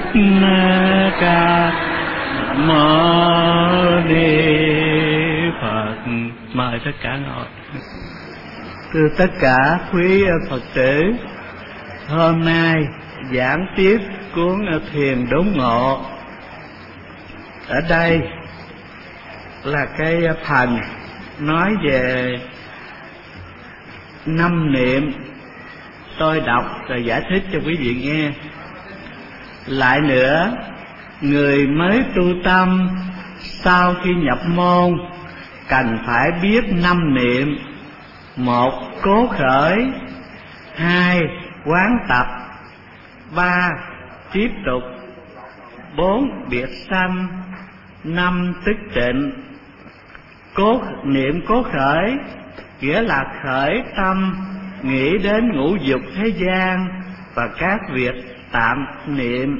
Ca Mâu Ni Phật. Mời tất cả ngồi. Thưa tất cả quý Phật tử, hôm nay giảng tiếp cuốn Thiền Đốn Ngộ. Ở đây là cái phần nói về 5 niệm. Tôi đọc rồi giải thích cho quý vị nghe. Lại nữa, người mới tu tâm sau khi nhập môn cần phải biết 5 niệm: 1. Cố khởi, 2. Quán tập, 3. Tiếp tục, 4. Biệt sanh, 5. Tức tịnh. Niệm cố khởi nghĩa là khởi tâm nghĩ đến ngũ dục thế gian và các việc tạm niệm.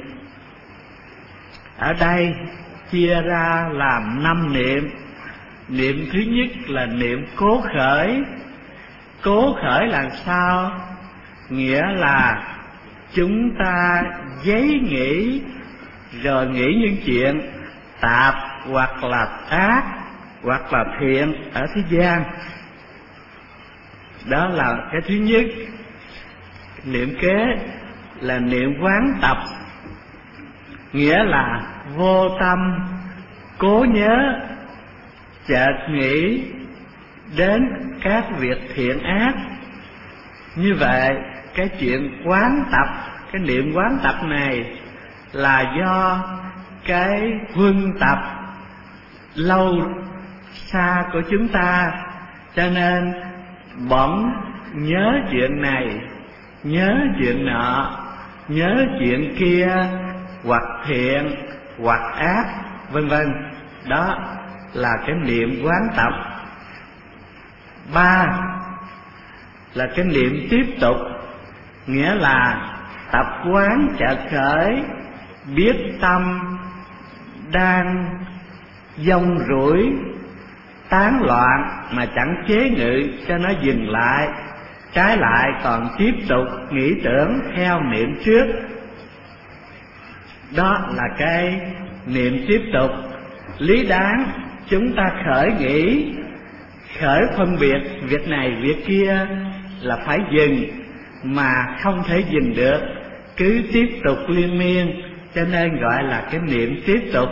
Ở đây chia ra làm 5 niệm. Niệm thứ nhất là niệm cố khởi. Cố khởi là sao? Nghĩa là chúng ta giấy nghĩ, rồi nghĩ những chuyện tạp hoặc là ác hoặc là thiện ở thế gian. Đó là cái thứ nhất. Niệm kế là niệm quán tập, nghĩa là vô tâm cố nhớ chợt nghĩ đến các việc thiện ác. Như vậy cái chuyện quán tập, cái niệm quán tập này là do cái huân tập lâu xa của chúng ta, cho nên bỗng nhớ chuyện này, nhớ chuyện nọ, nhớ chuyện kia, hoặc thiện hoặc ác, vân vân. Đó là cái niệm quán tập. 3 là cái niệm tiếp tục, nghĩa là tập quán chợt khởi, biết tâm đang dông rủi tán loạn mà chẳng chế ngự cho nó dừng lại, trái lại còn tiếp tục nghĩ tưởng theo niệm trước. Đó là cái niệm tiếp tục. Lý đáng chúng ta khởi nghĩ, khởi phân biệt việc này việc kia là phải dừng, mà không thể dừng được, cứ tiếp tục liên miên, cho nên gọi là cái niệm tiếp tục.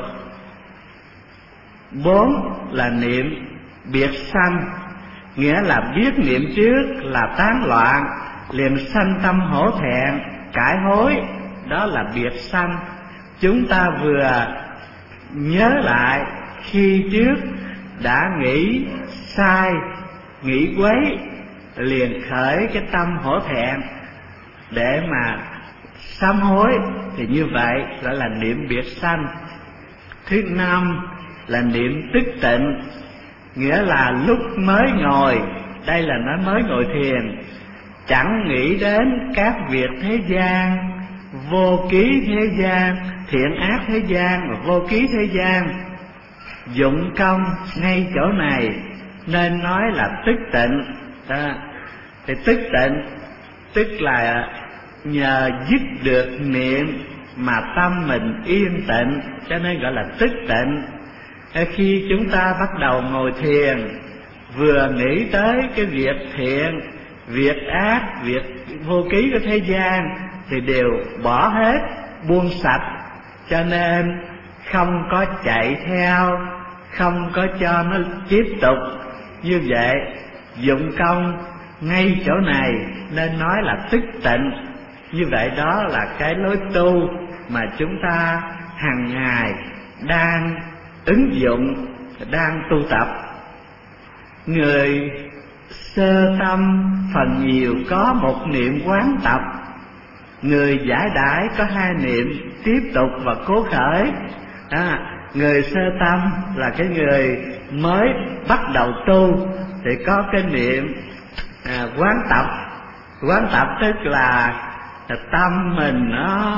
4 là niệm biệt sanh, nghĩa là biết niệm trước là tán loạn, liền sanh tâm hổ thẹn cải hối. Đó là biệt sanh. Chúng ta vừa nhớ lại khi trước đã nghĩ sai, nghĩ quấy, liền khởi cái tâm hổ thẹn để mà sám hối, thì như vậy gọi là niệm biệt sanh. Thứ 5 là niệm tức tịnh, nghĩa là lúc mới ngồi, đây là nói mới ngồi thiền, chẳng nghĩ đến các việc thế gian, vô ký thế gian, thiện ác thế gian và vô ký thế gian, dụng công ngay chỗ này nên nói là tức tịnh. Thì tức tịnh tức là nhờ dứt được niệm mà tâm mình yên tịnh, cho nên gọi là tức tịnh. Khi chúng ta bắt đầu ngồi thiền, vừa nghĩ tới cái việc thiện, việc ác, việc vô ký của thế gian thì đều bỏ hết, buông sạch, cho nên không có chạy theo, không có cho nó tiếp tục. Như vậy dụng công ngay chỗ này nên nói là tức tịnh. Như vậy đó là cái lối tu mà chúng ta hàng ngày đang ứng dụng, đang tu tập. Người sơ tâm phần nhiều có một niệm quán tập, người giải đãi có 2 niệm tiếp tục và cố khởi. Người sơ tâm là cái người mới bắt đầu tu thì có cái niệm quán tập. Quán tập tức là tâm mình nó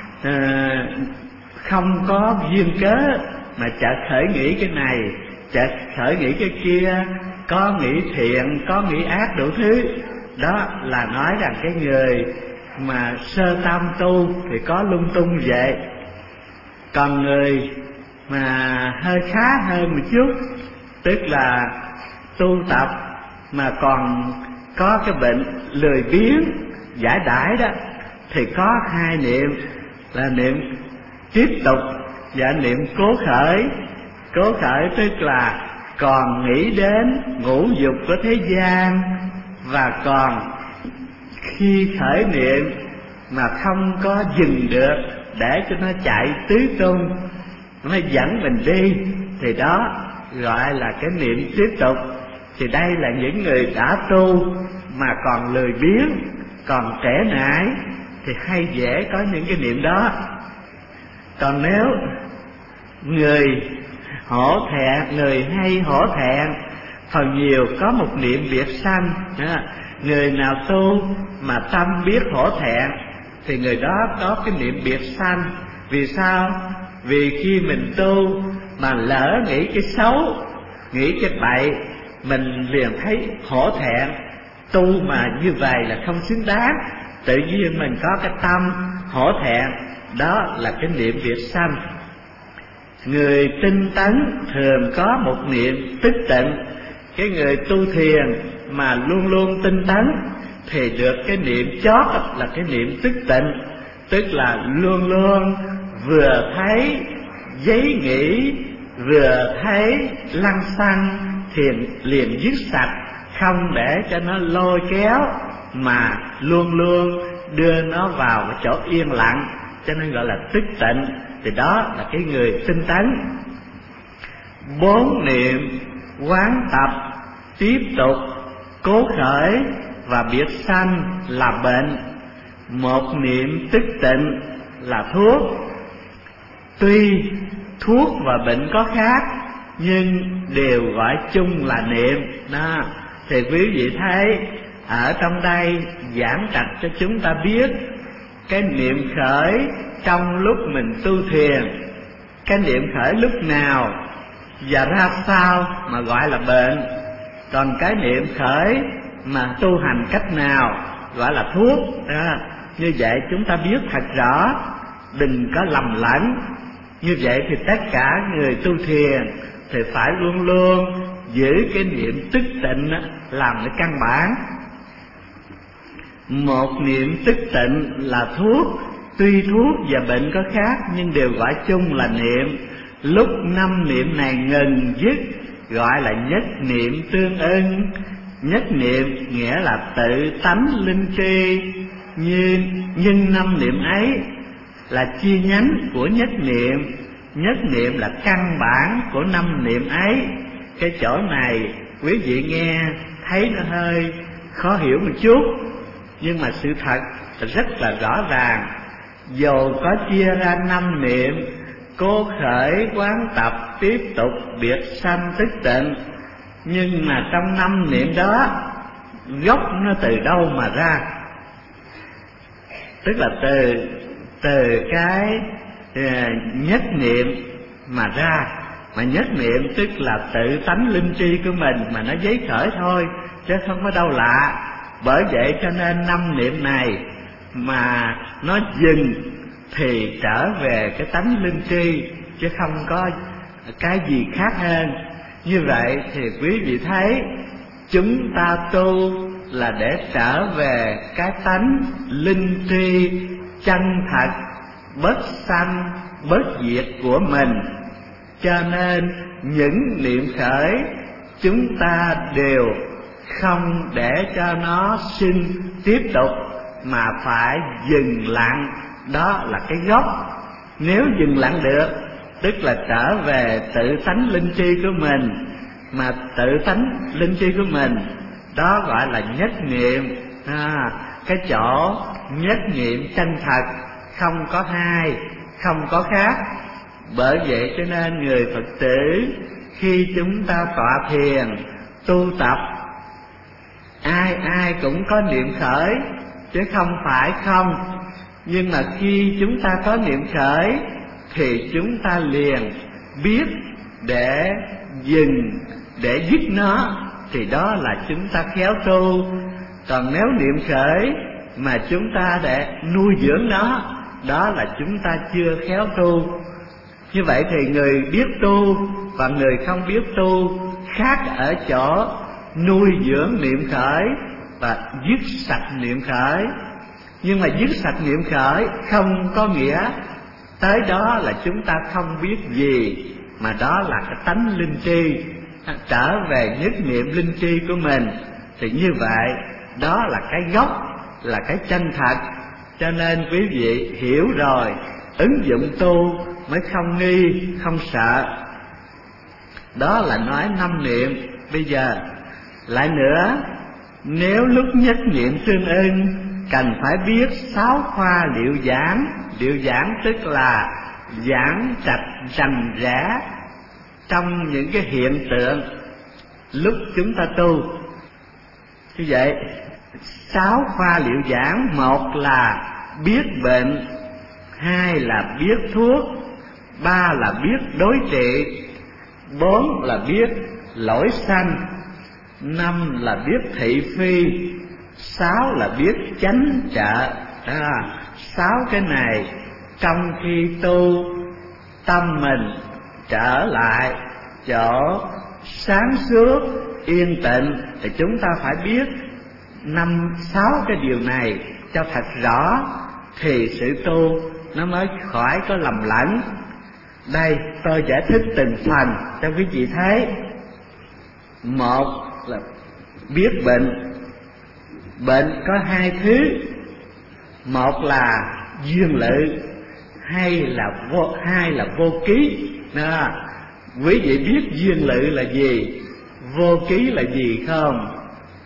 không có duyên cớ mà chợt khởi nghĩ cái này, chợt khởi nghĩ cái kia, có nghĩ thiện, có nghĩ ác đủ thứ. Đó là nói rằng cái người mà sơ tâm tu thì có lung tung vậy. Còn người mà hơi khá hơn một chút, tức là tu tập mà còn có cái bệnh lười biếng giải đãi đó, thì có hai niệm là niệm tiếp tục và niệm cố khởi. Cố khởi tức là còn nghĩ đến ngũ dục của thế gian, và còn khi khởi niệm mà không có dừng được để cho nó chạy tứ tung, nó dẫn mình đi, thì đó gọi là cái niệm tiếp tục. Thì đây là những người đã tu mà còn lười biếng, còn trễ nải thì hay dễ có những cái niệm đó. Còn nếu người hổ thẹn, người hay hổ thẹn, phần nhiều có một niệm biệt sanh. Người nào tu mà tâm biết hổ thẹn thì người đó có cái niệm biệt sanh. Vì sao? Vì khi mình tu mà lỡ nghĩ cái xấu, nghĩ cái bậy, mình liền thấy hổ thẹn. Tu mà như vậy là không xứng đáng, tự nhiên mình có cái tâm hổ thẹn, đó là cái niệm biệt sanh. Người tinh tấn thường có một niệm tức tịnh. Cái người tu thiền mà luôn luôn tinh tấn thì được cái niệm chót là cái niệm tức tịnh, tức là luôn luôn vừa thấy giấy nghĩ, vừa thấy lăng xăng thì liền dứt sạch, không để cho nó lôi kéo, mà luôn luôn đưa nó vào cái chỗ yên lặng, cho nên gọi là tức tịnh. Thì đó là cái người tinh tấn. 4 niệm quán tập, tiếp tục, cố khởi và biệt sanh là bệnh. 1 niệm tức tịnh là thuốc. Tuy thuốc và bệnh có khác, nhưng đều gọi chung là niệm đó. Thì quý vị thấy ở trong đây giảng trạch cho chúng ta biết cái niệm khởi trong lúc mình tu thiền, cái niệm khởi lúc nào và ra sao mà gọi là bệnh. Còn cái niệm khởi mà tu hành cách nào gọi là thuốc đó. Như vậy chúng ta biết thật rõ, đừng có lầm lẫn. Như vậy thì tất cả người tu thiền thì phải luôn luôn giữ cái niệm tức tịnh làm cái căn bản. 1 niệm tức tịnh là thuốc. Tuy thuốc và bệnh có khác nhưng đều gọi chung là niệm. Lúc 5 niệm này ngừng dứt gọi là nhất niệm tương ưng. Nhất niệm nghĩa là tự tánh linh tri, nhưng 5 niệm ấy là chi nhánh của nhất niệm. Nhất niệm là căn bản của 5 niệm ấy. Cái chỗ này quý vị nghe thấy nó hơi khó hiểu một chút, nhưng mà sự thật rất là rõ ràng. Dầu có chia ra 5 niệm, cố khởi, quán tập, tiếp tục, biệt sanh, tức tịnh, nhưng mà trong 5 niệm đó gốc nó từ đâu mà ra? Tức là từ cái nhất niệm mà ra. Mà nhất niệm tức là tự tánh linh tri của mình mà nó giấy khởi thôi, chứ không có đâu lạ. Bởi vậy cho nên 5 niệm này mà nó dừng thì trở về cái tánh linh tri, chứ không có cái gì khác hơn. Như vậy thì quý vị thấy chúng ta tu là để trở về cái tánh linh tri chân thật, bất sanh bất diệt của mình. Cho nên những niệm khởi chúng ta đều không để cho nó sinh tiếp tục, mà phải dừng lặng. Đó là cái gốc. Nếu dừng lặng được tức là trở về tự tánh linh tri của mình. Mà tự tánh linh tri của mình đó gọi là nhất niệm. Cái chỗ nhất niệm chân thật, không có hai, không có khác. Bởi vậy cho nên người Phật tử khi chúng ta tọa thiền tu tập, ai cũng có niệm khởi chứ không phải không. Nhưng mà khi chúng ta có niệm khởi thì chúng ta liền biết để dừng, để dứt nó, thì đó là chúng ta khéo tu. Còn nếu niệm khởi mà chúng ta để nuôi dưỡng nó, đó là chúng ta chưa khéo tu. Như vậy thì người biết tu và người không biết tu khác ở chỗ nuôi dưỡng niệm khởi và dứt sạch niệm khởi. Nhưng mà dứt sạch niệm khởi không có nghĩa tới đó là chúng ta không biết gì, mà đó là cái tánh linh tri, trở về nhất niệm linh tri của mình. Thì như vậy đó là cái gốc, là cái chân thật. Cho nên quý vị hiểu rồi, ứng dụng tu mới không nghi, không sợ. Đó là nói 5 niệm. Bây giờ lại nữa, nếu lúc nhất niệm tương ưng, cần phải biết 6 khoa liệu giảng. Liệu giảng tức là giảng trạch rành rẽ trong những cái hiện tượng lúc chúng ta tu. Như vậy 6 khoa liệu giảng: một là biết bệnh, 2 là biết thuốc, 3 là biết đối trị, 4 là biết lỗi sanh, 5 là biết thị phi, 6 là biết chánh trợ. 6 cái này trong khi tu, tâm mình trở lại chỗ sáng suốt yên tịnh thì chúng ta phải biết 5-6 cái điều này cho thật rõ, thì sự tu nó mới khỏi có lầm lẫn. Đây tôi giải thích từng phần cho quý vị thấy. Một là biết bệnh. Bệnh có 2 thứ: một là duyên lự, hai là vô ký. Quý vị biết duyên lự là gì, vô ký là gì không?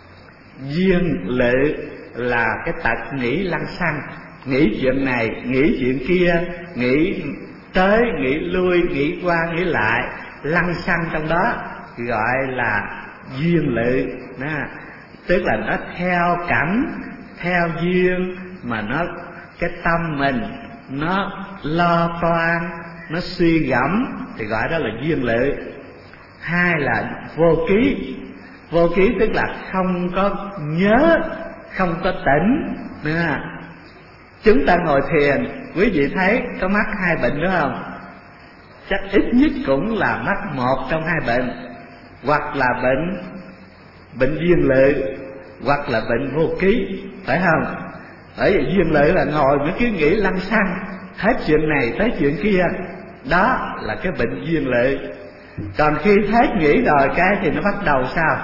Duyên lự là cái tật nghĩ lăng xăng, nghĩ chuyện này, nghĩ chuyện kia, nghĩ tới, nghĩ lui, nghĩ qua, nghĩ lại, lăng xăng trong đó, gọi là duyên lự. Tức là nó theo cảnh, theo duyên mà nó, cái tâm mình nó lo toan, nó suy gẫm thì gọi đó là duyên lự. 2 là vô ký. Vô ký tức là không có nhớ, không có tỉnh. Chúng ta ngồi thiền, quý vị thấy có mắc 2 bệnh đúng không? Chắc ít nhất cũng là mắc một trong 2 bệnh, hoặc là bệnh duyên lự, hoặc là bệnh vô ký, phải không? Bởi vì duyên lự là ngồi mới cứ nghĩ lăng xăng, hết chuyện này tới chuyện kia, đó là cái bệnh duyên lự. Còn khi hết nghĩ rồi cái thì nó bắt đầu sao?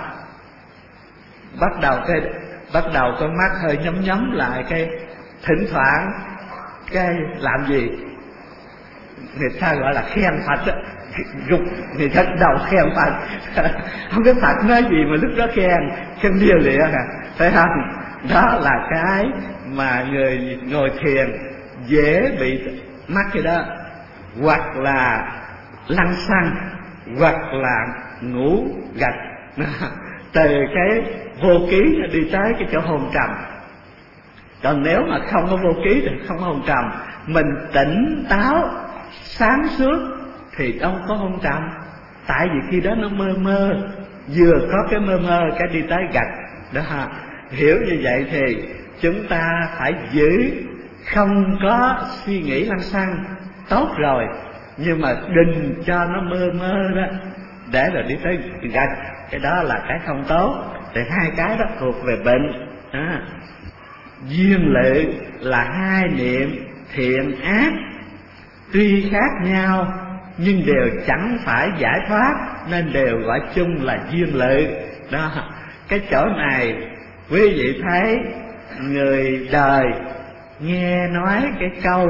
Bắt đầu con mắt hơi nhắm lại, cái thỉnh thoảng cái làm gì người ta gọi là khen Phật đó, rụt người ta đầu khen Phật. Không biết Phật nói gì mà lúc đó khen lia lịa phải không? Đó là cái mà người ngồi thiền dễ bị mắc cái đó, hoặc là lăng xăng, hoặc là ngủ gật. Từ cái vô ký đi tới cái chỗ hồn trầm. Còn nếu mà không có vô ký thì không có hồn trầm. Mình tỉnh táo sáng suốt thì đâu có hôn trầm. Tại vì khi đó nó mơ mơ, vừa có cái mơ mơ cái đi tới gật đó. Hiểu như vậy thì chúng ta phải giữ, không có suy nghĩ lăng xăng, tốt rồi, nhưng mà đừng cho nó mơ mơ đó, để rồi đi tới gật, cái đó là cái không tốt. Thì 2 cái đó thuộc về bệnh. Duyên lự là 2 niệm thiện ác, tuy khác nhau nhưng đều chẳng phải giải thoát, nên đều gọi chung là duyên lự. Đó, cái chỗ này quý vị thấy người đời nghe nói cái câu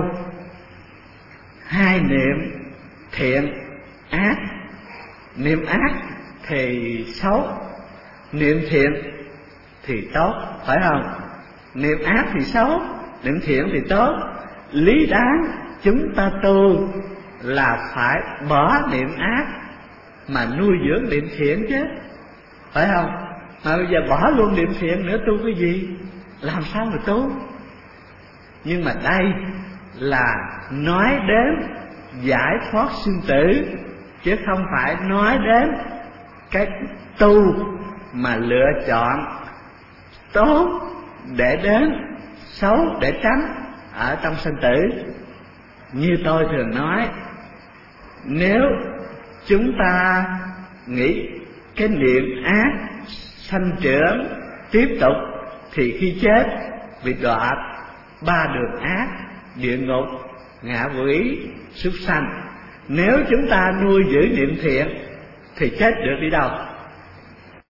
2 niệm thiện ác, niệm ác thì xấu, niệm thiện thì tốt, phải không? Niệm ác thì xấu, niệm thiện thì tốt. Lý đáng chúng ta tu là phải bỏ niệm ác mà nuôi dưỡng niệm thiện chứ, phải không? Mà bây giờ bỏ luôn niệm thiện nữa tu cái gì? Làm sao mà tu? Nhưng mà đây là nói đến giải thoát sinh tử, chứ không phải nói đến cái tu mà lựa chọn tốt để đến, xấu để tránh ở trong sinh tử. Như tôi thường nói, Nếu chúng ta nghĩ cái niệm ác sanh trưởng tiếp tục, thì khi chết bị đọa 3 đường ác: địa ngục, ngạ quỷ, súc sanh. Nếu chúng ta nuôi giữ niệm thiện thì chết được đi đâu?